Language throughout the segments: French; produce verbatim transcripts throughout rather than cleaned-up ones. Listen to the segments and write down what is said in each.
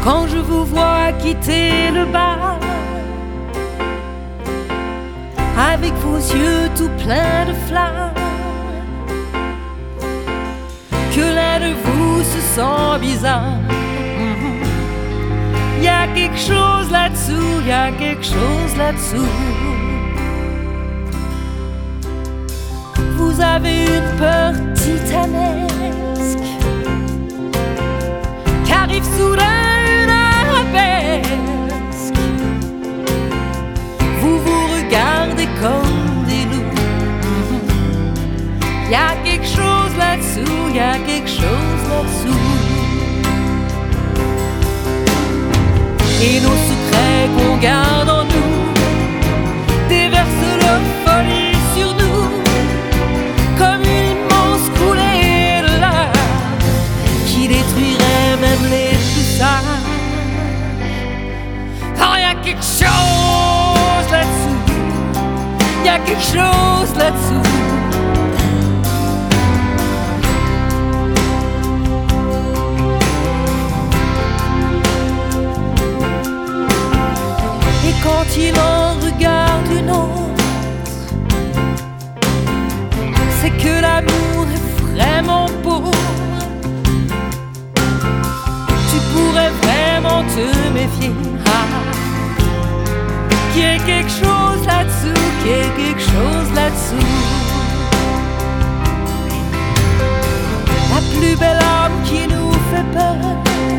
Quand je vous vois quitter le bar, avec vos yeux tout pleins de flammes, que l'un de vous se sent bizarre. Il y a quelque chose là-dessous, il y a quelque chose là-dessous. Vous avez une peur titanesque qu'arrive soudain une arabesque. Vous vous regardez comme des loups. Il y a quelque chose là-dessous, il y a quelque chose là-dessous. Et nos secrets qu'on garde en nous déversent leur folie sur nous, comme une immense coulée de lave qui détruirait même les plus sages. Oh, y a quelque chose là-dessous, y a quelque chose là-dessous. Quand il en regarde une autre, c'est que l'amour est vraiment beau. Tu pourrais vraiment te méfier, ah, qu'il y ait quelque chose là-dessous, qu'il y ait quelque chose là-dessous. La plus belle âme qui nous fait peur,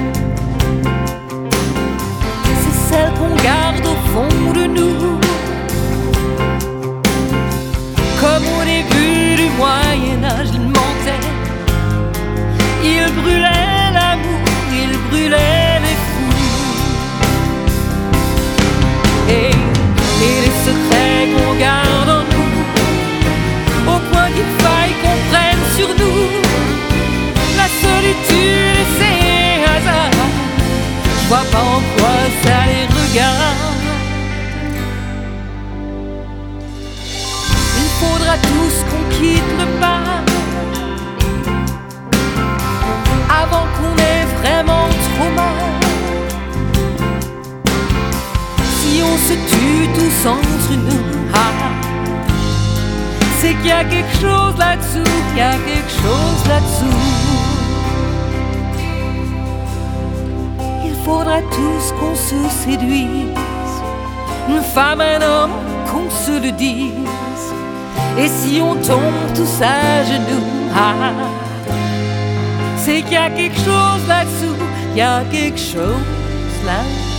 celle qu'on garde au fond de nous. Comme au début du Moyen-Âge, il mentait, il brûlait l'amour, il brûlait les fous. Et, et les secrets qu'on garde en nous, au point qu'il faille qu'on prenne sur nous la solitude et ses hasards. Je vois pas en quoi ça les regarde. Il faudra tous qu'on quitte le bar avant qu'on ait vraiment trop mal. Si on se tue tous entre nous, ah, c'est qu'il y a quelque chose là-dessous, qu'il y a quelque chose là-dessous. Il faudra tous qu'on se séduise, une femme, un homme, qu'on se le dise. Et si on tombe tous à genoux, ah, c'est qu'il y a quelque chose là-dessous, il y a quelque chose là-dessous.